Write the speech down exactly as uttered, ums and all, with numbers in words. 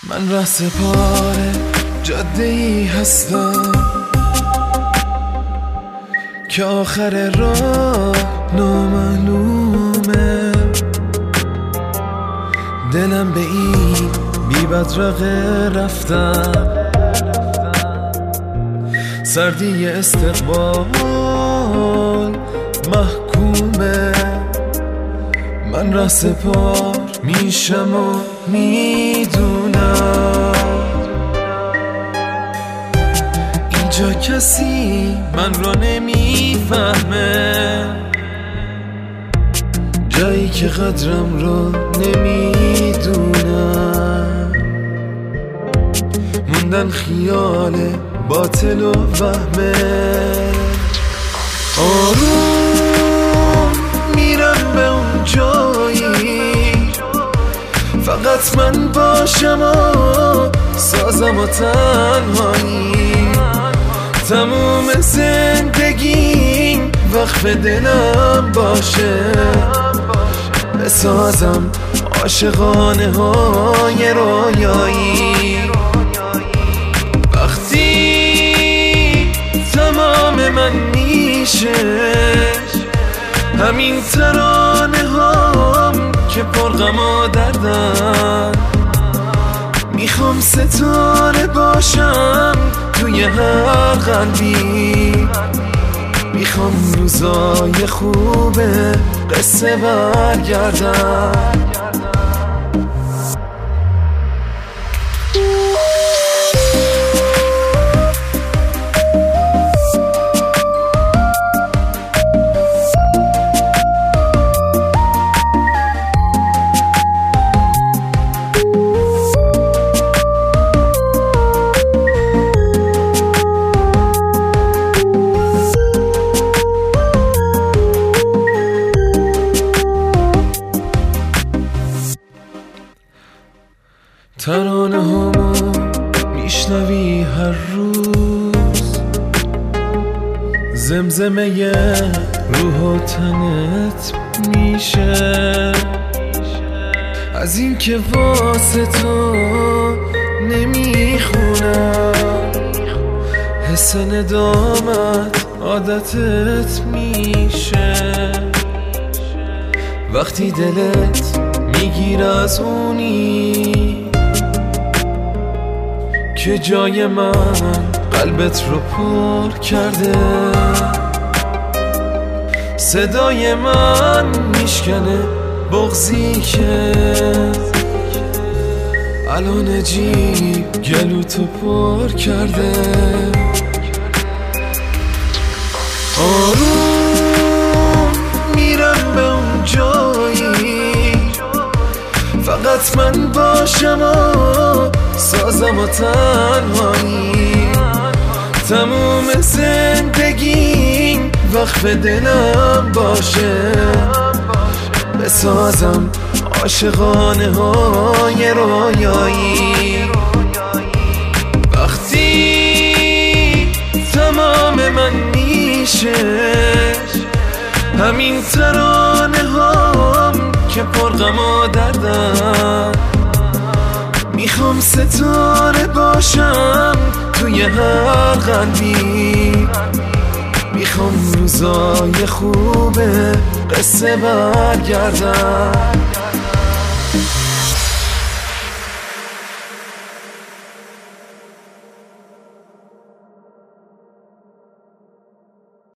من ره سپار جاده ای هستم که آخر راه نامعلومه. دلم به این بی بدرقه رفتم، سردی استقبال محکومه. من ره سپار میشم و میدونم اینجا کسی من را نمیفهمه، جایی که قدرم را نمیدونم. موندن خیال باطل و وهمه. آروم میرم به اون جایی فقط من باشم و سازم و تنهایی. تموم زندگیم وقف دلم باشه، بسازم عاشقانه های رویایی. وقتی تمام من میشه همین ترانه هام که پر غم و دردن، میخوام ستاره باشم توی هر قلبی. میخوام روزای خوب قصه برگردن. ترانه هامو میشنوی هر روز، زمزمه روح و تنت میشه. از این که واسه تو نمیخونم، حس ندامت عادتت میشه. وقتی دلت میگیر از اونی که جای من قلبت رو پر کرده، صدای من میشکنه بغضی که الان جیب گلوتو پر کرده. آروم میرم به اون جایی فقط من باشم و سازم و تنهایی. تموم زندگیم وقف دلم باشه، بسازم عاشقانه های رویایی. وقتی تمام من میشه همین ترانه هام که پر غم و دردن، میخوام ستاره باشم توی هر قلبی. میخوام روزای خوب قصه برگردن.